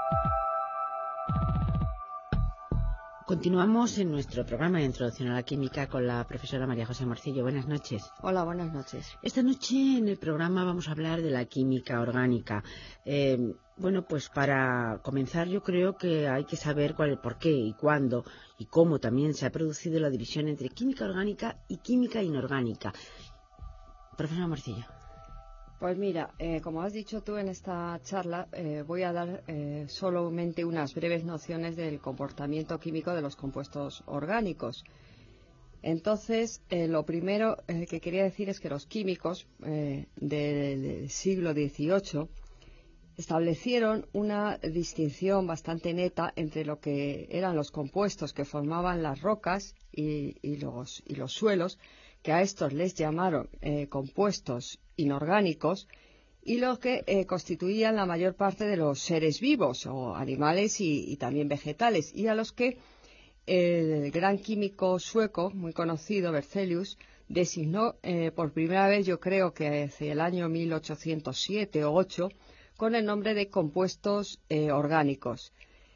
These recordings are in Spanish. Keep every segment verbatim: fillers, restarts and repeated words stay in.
Continuamos en nuestro programa de Introducción a la Química con la profesora María José Morcillo. Buenas noches. Hola, buenas noches. Esta noche en el programa vamos a hablar de la química orgánica. Eh, bueno, pues para comenzar yo creo que hay que saber cuál el por qué y cuándo y cómo también se ha producido la división entre química orgánica y química inorgánica. Profesora Morcillo. Pues mira, eh, como has dicho tú en esta charla, eh, voy a dar eh, solamente unas breves nociones del comportamiento químico de los compuestos orgánicos. Entonces, eh, lo primero eh, que quería decir es que los químicos eh, del, del siglo dieciocho establecieron una distinción bastante neta entre lo que eran los compuestos que formaban las rocas y, y, los, y los suelos, que a estos les llamaron eh, compuestos inorgánicos, y los que eh, constituían la mayor parte de los seres vivos, o animales y, y también vegetales, y a los que el gran químico sueco, muy conocido, Berzelius, designó eh, por primera vez, yo creo que hacia el año mil ochocientos siete o ocho, con el nombre de compuestos eh, orgánicos.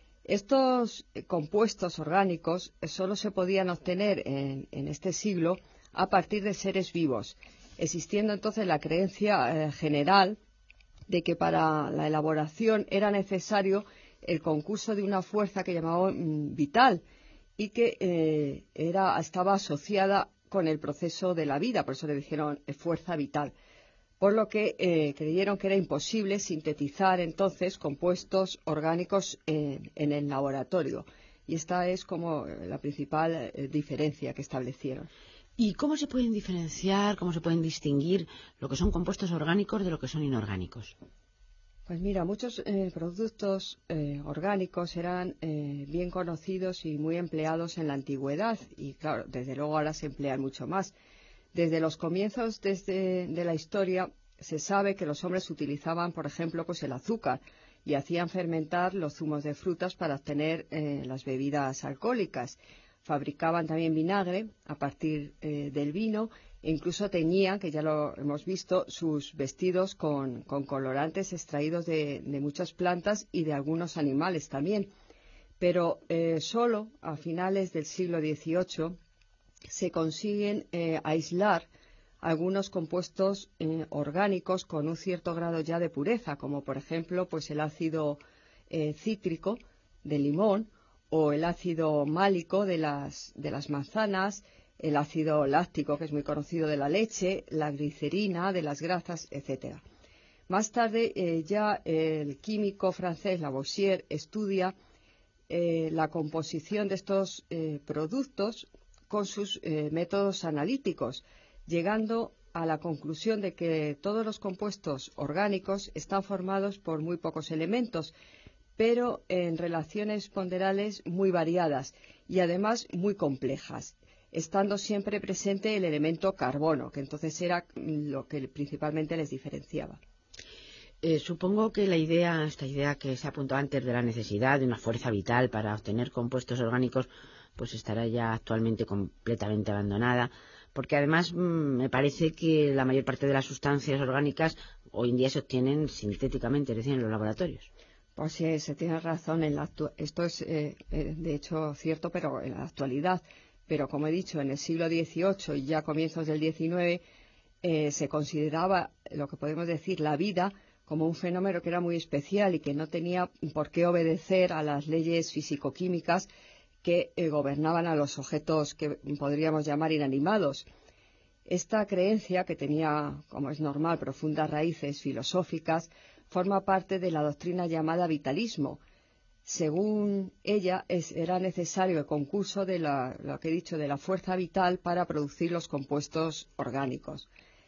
Estos eh, compuestos orgánicos eh, solo se podían obtener en, en este siglo a partir de seres vivos, existiendo entonces la creencia eh, general de que para la elaboración era necesario el concurso de una fuerza que llamaban vital y que eh, era, estaba asociada con el proceso de la vida, por eso le dijeron eh, fuerza vital, por lo que eh, creyeron que era imposible sintetizar entonces compuestos orgánicos en, en el laboratorio. Y esta es como la principal eh, diferencia que establecieron. ¿Y cómo se pueden diferenciar, cómo se pueden distinguir lo que son compuestos orgánicos de lo que son inorgánicos? Pues mira, muchos eh, productos eh, orgánicos eran eh, bien conocidos y muy empleados en la antigüedad y claro, desde luego ahora se emplean mucho más. Desde los comienzos desde, de la historia se sabe que los hombres utilizaban, por ejemplo, pues el azúcar y hacían fermentar los zumos de frutas para obtener eh, las bebidas alcohólicas. Fabricaban también vinagre a partir eh, del vino e incluso teñían, que ya lo hemos visto, sus vestidos con, con colorantes extraídos de, de muchas plantas y de algunos animales también. Pero eh, solo a finales del siglo dieciocho se consiguen eh, aislar algunos compuestos eh, orgánicos con un cierto grado ya de pureza, como por ejemplo pues el ácido eh, cítrico del limón o el ácido málico de las, de las manzanas, el ácido láctico, que es muy conocido, de la leche, la glicerina de las grasas, etcétera. Más tarde eh, ya el químico francés Lavoisier estudia eh, la composición de estos eh, productos con sus eh, métodos analíticos, llegando a la conclusión de que todos los compuestos orgánicos están formados por muy pocos elementos, pero en relaciones ponderales muy variadas y además muy complejas, estando siempre presente el elemento carbono, que entonces era lo que principalmente les diferenciaba. Eh, supongo que la idea, esta idea que se apuntó antes de la necesidad de una fuerza vital para obtener compuestos orgánicos, pues estará ya actualmente completamente abandonada, porque además mmm, me parece que la mayor parte de las sustancias orgánicas hoy en día se obtienen sintéticamente, es decir, en los laboratorios. Pues sí, se tiene razón. En la esto es, eh, eh, de hecho, cierto, pero en la actualidad. Pero, como he dicho, en el siglo dieciocho y ya comienzos del diecinueve eh, se consideraba lo que podemos decir la vida como un fenómeno que era muy especial y que no tenía por qué obedecer a las leyes físico-químicas que eh, gobernaban a los objetos que podríamos llamar inanimados. Esta creencia, que tenía, como es normal, profundas raíces filosóficas, forma parte de la doctrina llamada vitalismo. Según ella, es, era necesario el concurso de la, lo que he dicho, de la fuerza vital para producir los compuestos orgánicos.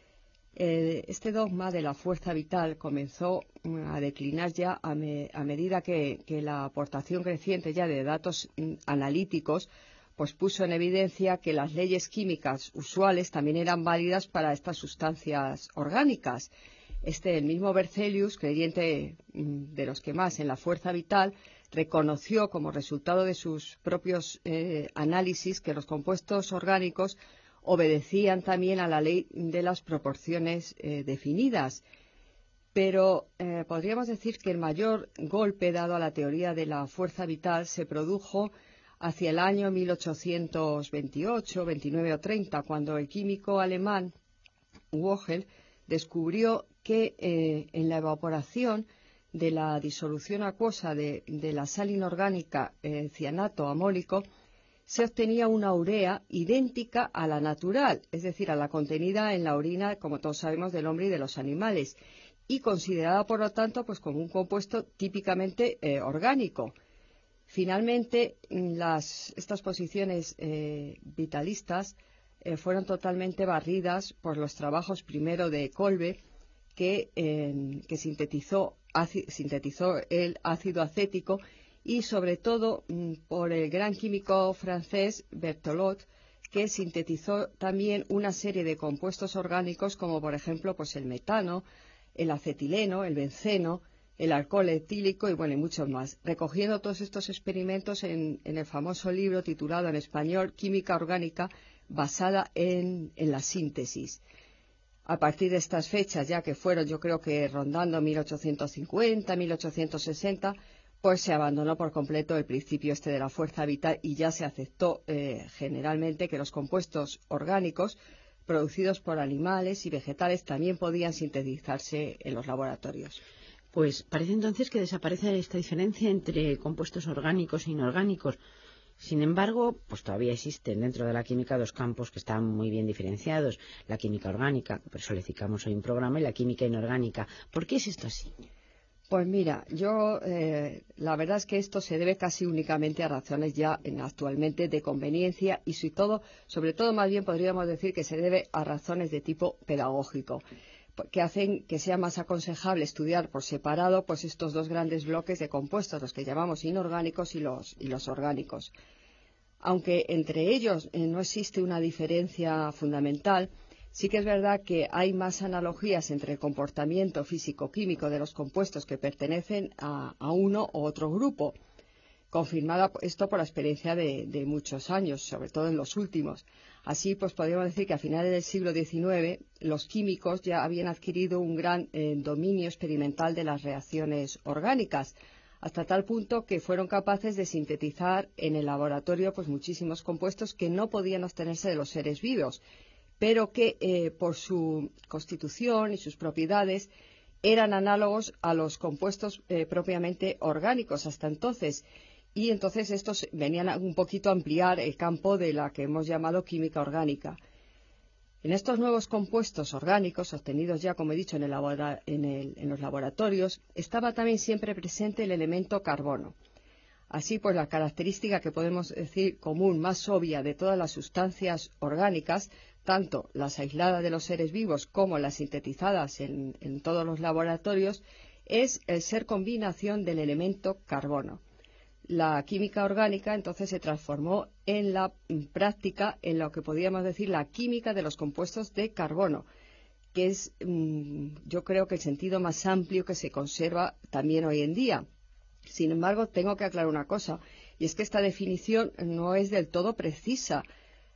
Eh, este dogma de la fuerza vital comenzó a declinar ya a, me, a medida que, que la aportación creciente ya de datos mm, analíticos pues puso en evidencia que las leyes químicas usuales también eran válidas para estas sustancias orgánicas. Este, el mismo Berzelius, creyente mm, de los que más en la fuerza vital, reconoció como resultado de sus propios eh, análisis que los compuestos orgánicos obedecían también a la ley de las proporciones eh, definidas. pero eh, podríamos decir que el mayor golpe dado a la teoría de la fuerza vital se produjo hacia el año mil ochocientos veintiocho, veintinueve o treinta, cuando el químico alemán Vogel descubrió que eh, en la evaporación de la disolución acuosa de, de la sal inorgánica eh, cianato amónico se obtenía una urea idéntica a la natural, es decir, a la contenida en la orina, como todos sabemos, del hombre y de los animales, y considerada, por lo tanto, pues como un compuesto típicamente eh, orgánico. Finalmente, las, estas posiciones eh, vitalistas eh, fueron totalmente barridas por los trabajos primero de Kolbe, que, eh, que sintetizó, ácido, sintetizó el ácido acético, y sobre todo por el gran químico francés Berthelot, que sintetizó también una serie de compuestos orgánicos como, por ejemplo, pues el metano, el acetileno, el benceno, el alcohol etílico y bueno, y muchos más, recogiendo todos estos experimentos en, en el famoso libro titulado en español Química orgánica basada en, en la síntesis. A partir de estas fechas, ya que fueron, yo creo que rondando mil ochocientos cincuenta, mil ochocientos sesenta, pues se abandonó por completo el principio este de la fuerza vital y ya se aceptó eh, generalmente que los compuestos orgánicos producidos por animales y vegetales también podían sintetizarse en los laboratorios. Pues parece entonces que desaparece esta diferencia entre compuestos orgánicos e inorgánicos. Sin embargo, pues todavía existen dentro de la química dos campos que están muy bien diferenciados. La química orgánica, por eso le dedicamos hoy un programa, y la química inorgánica. ¿Por qué es esto así? Pues mira, yo eh, la verdad es que esto se debe casi únicamente a razones ya en, actualmente de conveniencia y sobre todo, sobre todo más bien podríamos decir que se debe a razones de tipo pedagógico, que hacen que sea más aconsejable estudiar por separado pues estos dos grandes bloques de compuestos, los que llamamos inorgánicos y los, y los orgánicos. Aunque entre ellos eh, no existe una diferencia fundamental, sí que es verdad que hay más analogías entre el comportamiento físico-químico de los compuestos que pertenecen a, a uno u otro grupo, confirmada esto por la experiencia de, de muchos años, sobre todo en los últimos. Así, pues podríamos decir que a finales del siglo diecinueve los químicos ya habían adquirido un gran eh, dominio experimental de las reacciones orgánicas, hasta tal punto que fueron capaces de sintetizar en el laboratorio pues muchísimos compuestos que no podían obtenerse de los seres vivos, pero que eh, por su constitución y sus propiedades eran análogos a los compuestos eh, propiamente orgánicos hasta entonces. Y entonces estos venían a un poquito a ampliar el campo de la que hemos llamado química orgánica. En estos nuevos compuestos orgánicos, obtenidos ya, como he dicho, en, el en, el, en los laboratorios, estaba también siempre presente el elemento carbono. Así pues, la característica que podemos decir común, más obvia de todas las sustancias orgánicas, tanto las aisladas de los seres vivos como las sintetizadas en, en todos los laboratorios, es el ser combinación del elemento carbono. La química orgánica entonces se transformó en la práctica en lo que podríamos decir la química de los compuestos de carbono, que es mmm, yo creo que el sentido más amplio que se conserva también hoy en día. Sin embargo, tengo que aclarar una cosa, y es que esta definición no es del todo precisa,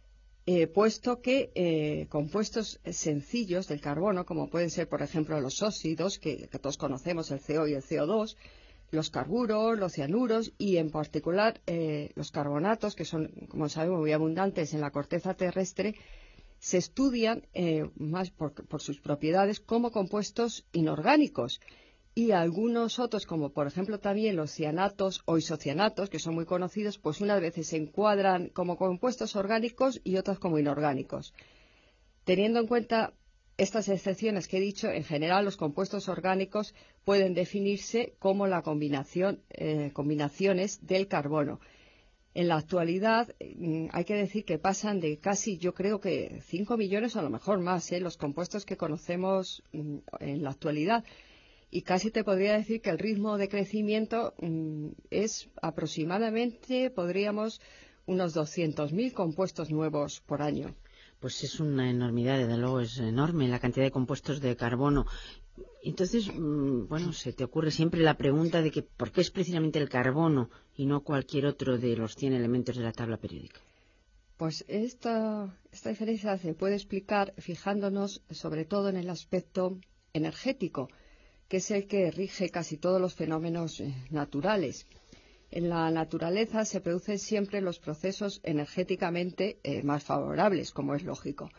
eh, puesto que eh, compuestos sencillos del carbono, como pueden ser, por ejemplo, los óxidos, que, que todos conocemos, el C O y el C O dos, los carburos, los cianuros y, en particular, eh, los carbonatos, que son, como sabemos, muy abundantes en la corteza terrestre, se estudian eh, más por, por sus propiedades como compuestos inorgánicos. Y algunos otros, como por ejemplo también los cianatos o isocianatos, que son muy conocidos, pues unas veces se encuadran como compuestos orgánicos y otras como inorgánicos. Teniendo en cuenta estas excepciones que he dicho, en general los compuestos orgánicos pueden definirse como la combinación, eh, combinaciones del carbono. En la actualidad eh, hay que decir que pasan de casi, yo creo que cinco millones o a lo mejor más, eh, los compuestos que conocemos mm, en la actualidad. Y casi te podría decir que el ritmo de crecimiento mm, es aproximadamente, podríamos, unos doscientos mil compuestos nuevos por año. Pues es una enormidad, desde luego es enorme la cantidad de compuestos de carbono. Entonces, mmm, bueno, se te ocurre siempre la pregunta de que ¿por qué es precisamente el carbono y no cualquier otro de los cien elementos de la tabla periódica? Pues esta, esta diferencia se puede explicar fijándonos sobre todo en el aspecto energético. que es el que rige casi todos los fenómenos eh, naturales. En la naturaleza se producen siempre los procesos energéticamente eh, más favorables, como es lógico.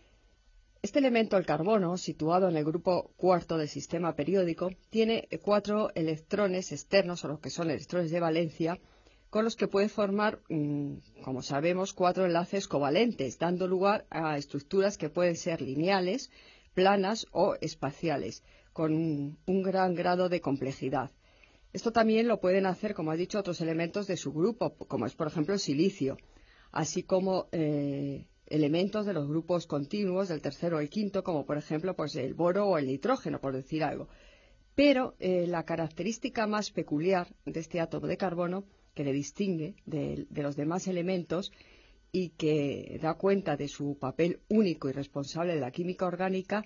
Este elemento, el carbono, situado en el grupo cuarto del sistema periódico, tiene cuatro electrones externos, o lo que son electrones de valencia, con los que puede formar, mmm, como sabemos, cuatro enlaces covalentes, dando lugar a estructuras que pueden ser lineales, planas o espaciales, con un, un gran grado de complejidad. Esto también lo pueden hacer, como he dicho, otros elementos de su grupo, como es, por ejemplo, el silicio, así como eh, elementos de los grupos continuos del tercero o el quinto, como por ejemplo pues el boro o el nitrógeno, por decir algo. Pero eh, la característica más peculiar de este átomo de carbono, que le distingue de, de los demás elementos y que da cuenta de su papel único y responsable de la química orgánica,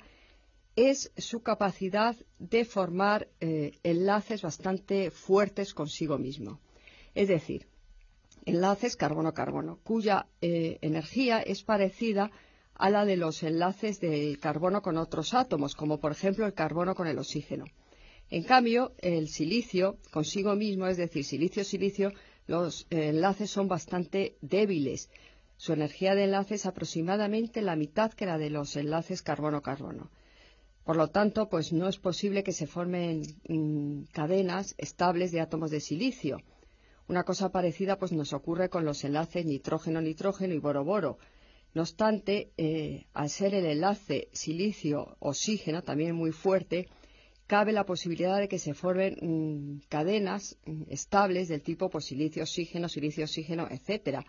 es su capacidad de formar eh, enlaces bastante fuertes consigo mismo. Es decir, enlaces carbono-carbono, cuya eh, energía es parecida a la de los enlaces del carbono con otros átomos, como por ejemplo el carbono con el oxígeno. En cambio, el silicio consigo mismo, es decir, silicio-silicio, los eh, enlaces son bastante débiles. Su energía de enlace es aproximadamente la mitad que la de los enlaces carbono-carbono. Por lo tanto, pues no es posible que se formen mmm, cadenas estables de átomos de silicio. Una cosa parecida pues nos ocurre con los enlaces nitrógeno-nitrógeno y boro-boro. No obstante, eh, al ser el enlace silicio-oxígeno también muy fuerte, cabe la posibilidad de que se formen mmm, cadenas mmm, estables del tipo pues, silicio-oxígeno, silicio-oxígeno, etcétera.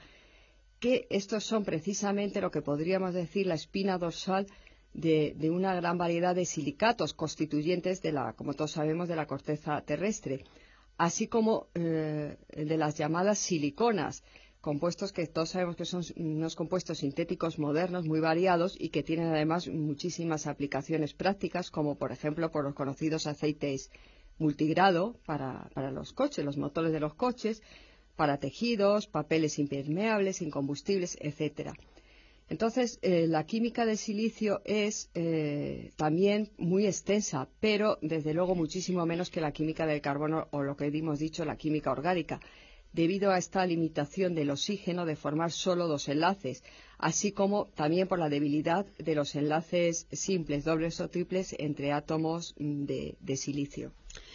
Que estos son precisamente lo que podríamos decir la espina dorsal de, de una gran variedad de silicatos constituyentes de la, como todos sabemos, de la corteza terrestre, así como eh, de las llamadas siliconas, compuestos que todos sabemos que son unos compuestos sintéticos modernos muy variados y que tienen además muchísimas aplicaciones prácticas, como por ejemplo por los conocidos aceites multigrado para, para los coches, los motores de los coches, para tejidos, papeles impermeables, incombustibles, etcétera. Entonces, eh, la química del silicio es eh, también muy extensa, pero desde luego muchísimo menos que la química del carbono o lo que hemos dicho, la química orgánica, debido a esta limitación del oxígeno de formar solo dos enlaces, así como también por la debilidad de los enlaces simples, dobles o triples entre átomos de, de silicio.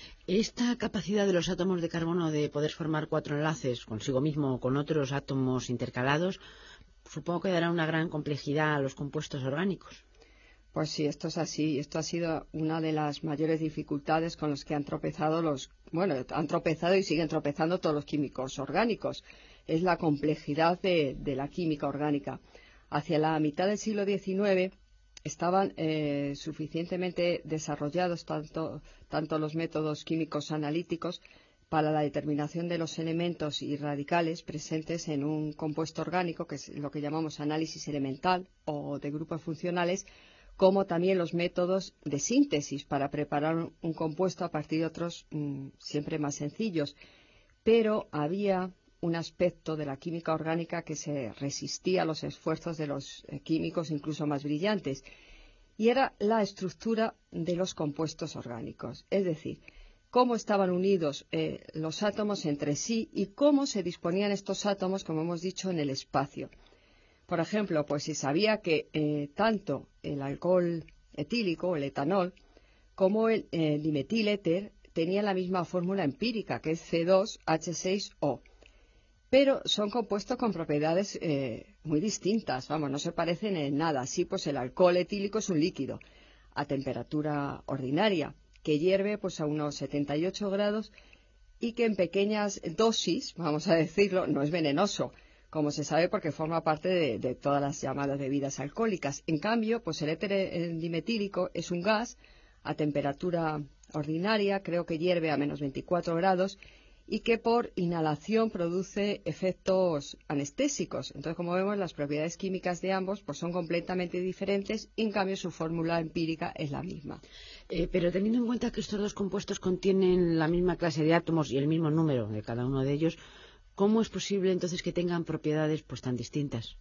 Esta capacidad de los átomos de carbono de poder formar cuatro enlaces consigo mismo o con otros átomos intercalados, supongo que dará una gran complejidad a los compuestos orgánicos. Pues sí, esto es así. Esto ha sido una de las mayores dificultades con las que han tropezado los, bueno, han tropezado y siguen tropezando todos los químicos orgánicos. Es la complejidad de, de la química orgánica. Hacia la mitad del siglo diecinueve estaban eh, suficientemente desarrollados tanto, tanto los métodos químicos analíticos para la determinación de los elementos y radicales presentes en un compuesto orgánico, que es lo que llamamos análisis elemental o de grupos funcionales, como también los métodos de síntesis para preparar un, un compuesto a partir de otros mmm, siempre más sencillos. Pero había un aspecto de la química orgánica que se resistía a los esfuerzos de los eh, químicos incluso más brillantes, y era la estructura de los compuestos orgánicos, es decir, cómo estaban unidos eh, los átomos entre sí y cómo se disponían estos átomos, como hemos dicho, en el espacio. Por ejemplo, pues se sabía que eh, tanto el alcohol etílico, el etanol, como el eh, dimetiléter tenían la misma fórmula empírica, que es C dos H seis O. Pero son compuestos con propiedades eh, muy distintas, vamos, no se parecen en nada. Así, pues el alcohol etílico es un líquido a temperatura ordinaria, que hierve pues a unos setenta y ocho grados y que en pequeñas dosis, vamos a decirlo, no es venenoso, como se sabe porque forma parte de, de todas las llamadas bebidas alcohólicas. En cambio, pues el éter dimetílico es un gas a temperatura ordinaria, creo que hierve a menos veinticuatro grados, y que por inhalación produce efectos anestésicos. Entonces, como vemos, las propiedades químicas de ambos pues, son completamente diferentes y, en cambio, su fórmula empírica es la misma. Eh, pero teniendo en cuenta que estos dos compuestos contienen la misma clase de átomos y el mismo número de cada uno de ellos, ¿cómo es posible entonces que tengan propiedades pues tan distintas?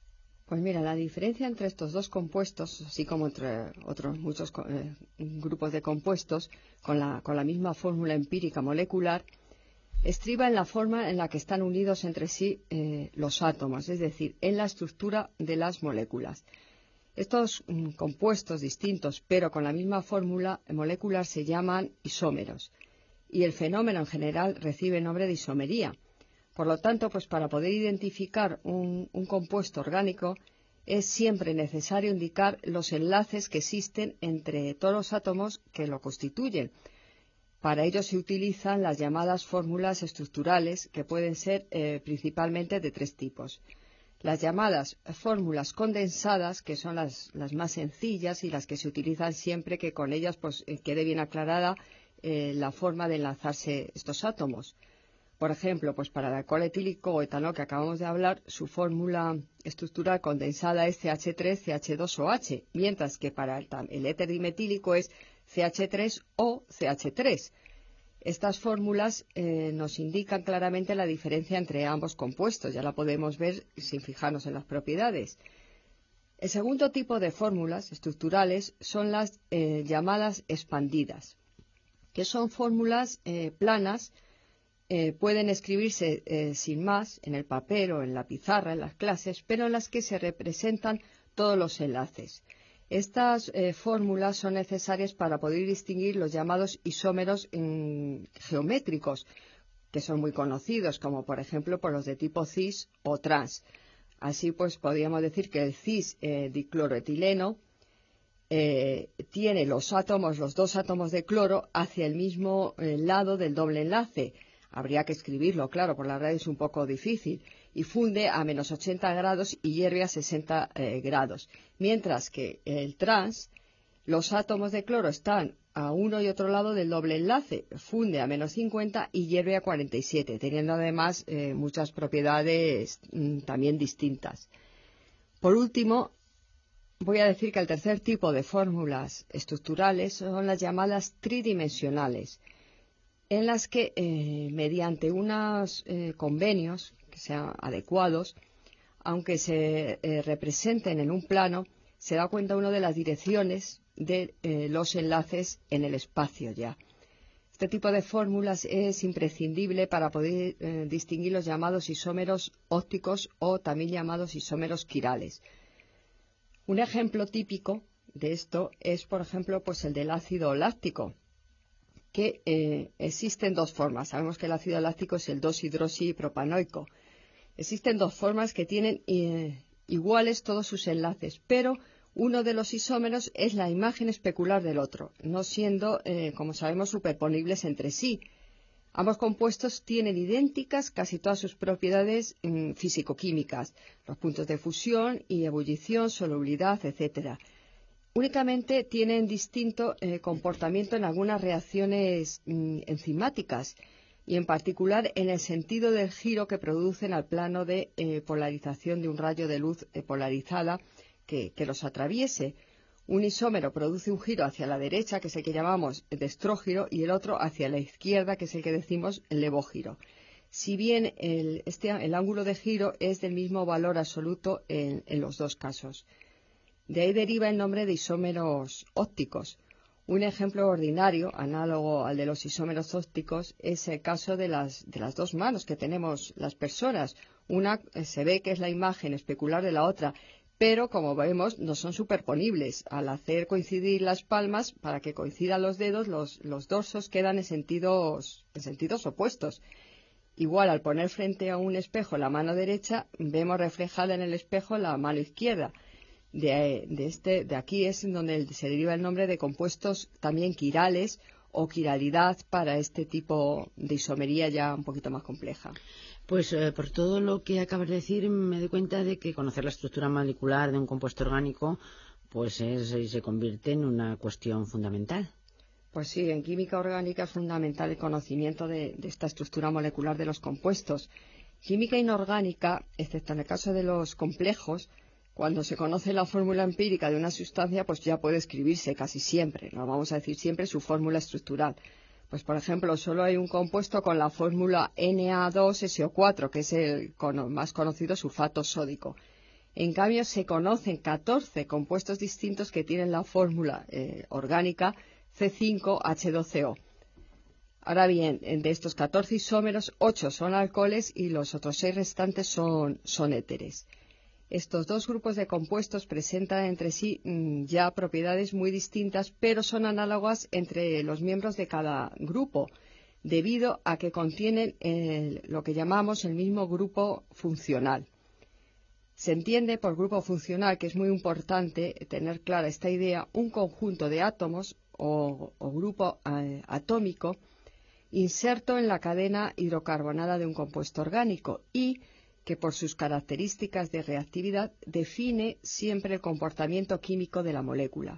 Pues mira, la diferencia entre estos dos compuestos, así como entre otros muchos eh, grupos de compuestos con la, con la misma fórmula empírica molecular, estriba en la forma en la que están unidos entre sí eh, los átomos, es decir, en la estructura de las moléculas. Estos mm, compuestos distintos, pero con la misma fórmula molecular, se llaman isómeros, y el fenómeno en general recibe el nombre de isomería. Por lo tanto, pues para poder identificar un, un compuesto orgánico es siempre necesario indicar los enlaces que existen entre todos los átomos que lo constituyen. Para ello se utilizan las llamadas fórmulas estructurales, que pueden ser eh, principalmente de tres tipos. Las llamadas fórmulas condensadas, que son las, las más sencillas y las que se utilizan siempre que con ellas pues, eh, quede bien aclarada eh, la forma de enlazarse estos átomos. Por ejemplo, pues para el alcohol etílico o etanol que acabamos de hablar, su fórmula estructural condensada es C H tres, C H dos o H, mientras que para el, el éter dimetílico es C H tres o C H tres. Estas fórmulas eh, nos indican claramente la diferencia entre ambos compuestos, ya la podemos ver sin fijarnos en las propiedades. El segundo tipo de fórmulas estructurales son las eh, llamadas expandidas, que son fórmulas eh, planas. Eh, pueden escribirse eh, sin más en el papel o en la pizarra, en las clases, pero en las que se representan todos los enlaces. Estas eh, fórmulas son necesarias para poder distinguir los llamados isómeros mm, geométricos, que son muy conocidos, como por ejemplo por los de tipo cis o trans. Así pues, podríamos decir que el cis eh, dicloroetileno eh, tiene los átomos, los dos átomos de cloro hacia el mismo eh, lado del doble enlace. Habría que escribirlo, claro, por la radio es un poco difícil, y funde a menos ochenta grados y hierve a sesenta eh, grados. Mientras que el trans, los átomos de cloro están a uno y otro lado del doble enlace, funde a menos cincuenta y hierve a cuarenta y siete, teniendo además eh, muchas propiedades mm, también distintas. Por último, voy a decir que el tercer tipo de fórmulas estructurales son las llamadas tridimensionales, en las que, eh, mediante unos eh, convenios que sean adecuados, aunque se eh, representen en un plano, se da cuenta uno de las direcciones de eh, los enlaces en el espacio ya. Este tipo de fórmulas es imprescindible para poder eh, distinguir los llamados isómeros ópticos o también llamados isómeros quirales. Un ejemplo típico de esto es, por ejemplo, pues el del ácido láctico, que eh, existen dos formas. Sabemos que el ácido láctico es el dos hidroxipropanoico. Existen dos formas que tienen eh, iguales todos sus enlaces, pero uno de los isómeros es la imagen especular del otro, no siendo, eh, como sabemos, superponibles entre sí. Ambos compuestos tienen idénticas casi todas sus propiedades mm, físico-químicas, los puntos de fusión y ebullición, solubilidad, etcétera. Únicamente tienen distinto eh, comportamiento en algunas reacciones mm, enzimáticas y en particular en el sentido del giro que producen al plano de eh, polarización de un rayo de luz eh, polarizada que, que los atraviese. Un isómero produce un giro hacia la derecha, que es el que llamamos destrógiro, y el otro hacia la izquierda, que es el que decimos levógiro. Si bien el, este, el ángulo de giro es del mismo valor absoluto en, en los dos casos. De ahí deriva el nombre de isómeros ópticos. Un ejemplo ordinario, análogo al de los isómeros ópticos, es el caso de las, de las dos manos que tenemos las personas. Una eh, se ve que es la imagen especular de la otra, pero como vemos no son superponibles. Al hacer coincidir las palmas, para que coincidan los dedos, los, los dorsos quedan en sentidos, en sentidos opuestos. Igual, al poner frente a un espejo la mano derecha, vemos reflejada en el espejo la mano izquierda. De, de, este, de aquí es en donde se deriva el nombre de compuestos también quirales o quiralidad para este tipo de isomería ya un poquito más compleja. Pues eh, por todo lo que acabas de decir me doy cuenta de que conocer la estructura molecular de un compuesto orgánico pues es, se convierte en una cuestión fundamental. Pues sí, en química orgánica es fundamental el conocimiento de, de esta estructura molecular de los compuestos. Química inorgánica, excepto en el caso de los complejos, cuando se conoce la fórmula empírica de una sustancia, pues ya puede escribirse casi siempre, no vamos a decir siempre su fórmula estructural. Pues por ejemplo, solo hay un compuesto con la fórmula N A dos S O cuatro, que es el más conocido sulfato sódico. En cambio, se conocen catorce compuestos distintos que tienen la fórmula eh, orgánica C cinco H doce O. Ahora bien, de estos catorce isómeros, ocho son alcoholes y los otros seis restantes son, son éteres. Estos dos grupos de compuestos presentan entre sí mmm, ya propiedades muy distintas, pero son análogas entre los miembros de cada grupo, debido a que contienen eh, lo que llamamos el mismo grupo funcional. Se entiende por grupo funcional, que es muy importante tener clara esta idea, un conjunto de átomos o, o grupo eh, atómico inserto en la cadena hidrocarbonada de un compuesto orgánico y que por sus características de reactividad define siempre el comportamiento químico de la molécula.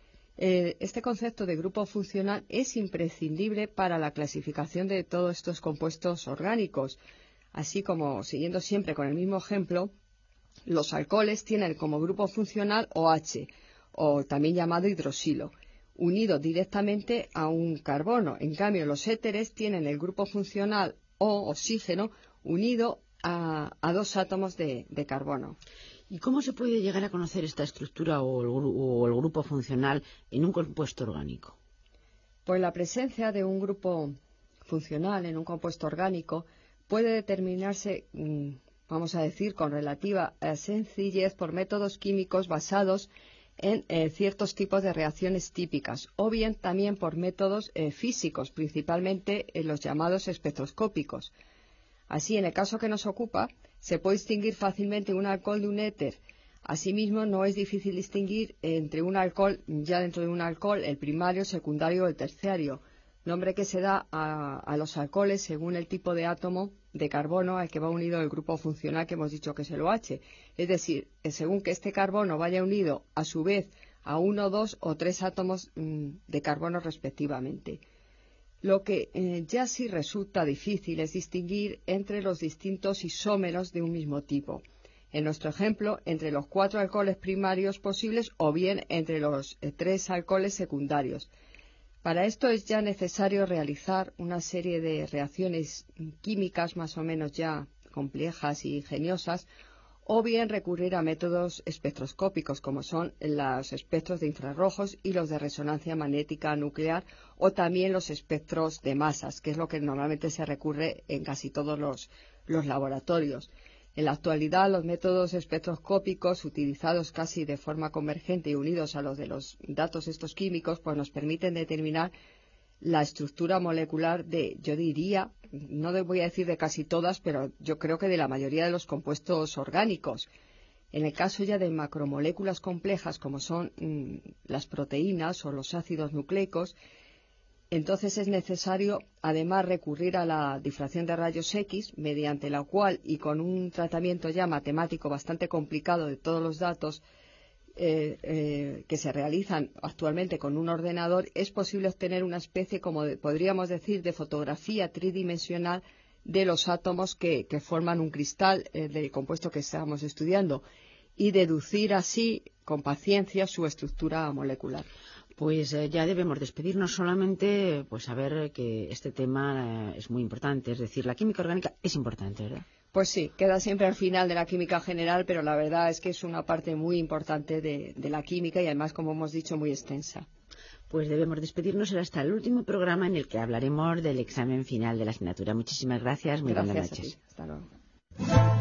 Eh, este concepto de grupo funcional es imprescindible para la clasificación de todos estos compuestos orgánicos, así como, siguiendo siempre con el mismo ejemplo, los alcoholes tienen como grupo funcional OH, o también llamado hidroxilo, unido directamente a un carbono. En cambio, los éteres tienen el grupo funcional O, oxígeno, unido a, a dos átomos de, de carbono. ¿Y cómo se puede llegar a conocer esta estructura o el, o el grupo funcional en un compuesto orgánico? Pues la presencia de un grupo funcional en un compuesto orgánico puede determinarse, vamos a decir, con relativa sencillez por métodos químicos basados en eh, ciertos tipos de reacciones típicas, o bien también por métodos eh, físicos, principalmente en los llamados espectroscópicos. Así, en el caso que nos ocupa, se puede distinguir fácilmente un alcohol de un éter. Asimismo, no es difícil distinguir entre un alcohol, ya dentro de un alcohol, el primario, secundario o el terciario, nombre que se da a, a los alcoholes según el tipo de átomo de carbono al que va unido el grupo funcional que hemos dicho que es el OH. Es decir, según que este carbono vaya unido a su vez a uno, dos o tres átomos mmm, de carbono respectivamente. Lo que eh, ya sí resulta difícil es distinguir entre los distintos isómeros de un mismo tipo. En nuestro ejemplo, entre los cuatro alcoholes primarios posibles o bien entre los eh, tres alcoholes secundarios. Para esto es ya necesario realizar una serie de reacciones químicas más o menos ya complejas y ingeniosas, o bien recurrir a métodos espectroscópicos como son los espectros de infrarrojos y los de resonancia magnética nuclear, o también los espectros de masas, que es lo que normalmente se recurre en casi todos los, los laboratorios. En la actualidad, los métodos espectroscópicos utilizados casi de forma convergente y unidos a los de los datos estos químicos, pues nos permiten determinar la estructura molecular de, yo diría, no voy a decir de casi todas, pero yo creo que de la mayoría de los compuestos orgánicos. En el caso ya de macromoléculas complejas como son mmm, las proteínas o los ácidos nucleicos, entonces es necesario además recurrir a la difracción de rayos X, mediante la cual y con un tratamiento ya matemático bastante complicado de todos los datos eh, eh, que se realizan actualmente con un ordenador, es posible obtener una especie, como de, podríamos decir, de fotografía tridimensional de los átomos que, que forman un cristal eh, del compuesto que estamos estudiando y deducir así con paciencia su estructura molecular. Pues eh, ya debemos despedirnos, solamente pues saber que este tema eh, es muy importante, es decir, la química orgánica es importante, ¿verdad? Pues sí, queda siempre al final de la química general, pero la verdad es que es una parte muy importante de, de la química y además, como hemos dicho, muy extensa. Pues debemos despedirnos, será hasta el último programa en el que hablaremos del examen final de la asignatura. Muchísimas gracias, muy buenas noches. Gracias a ti. Hasta luego.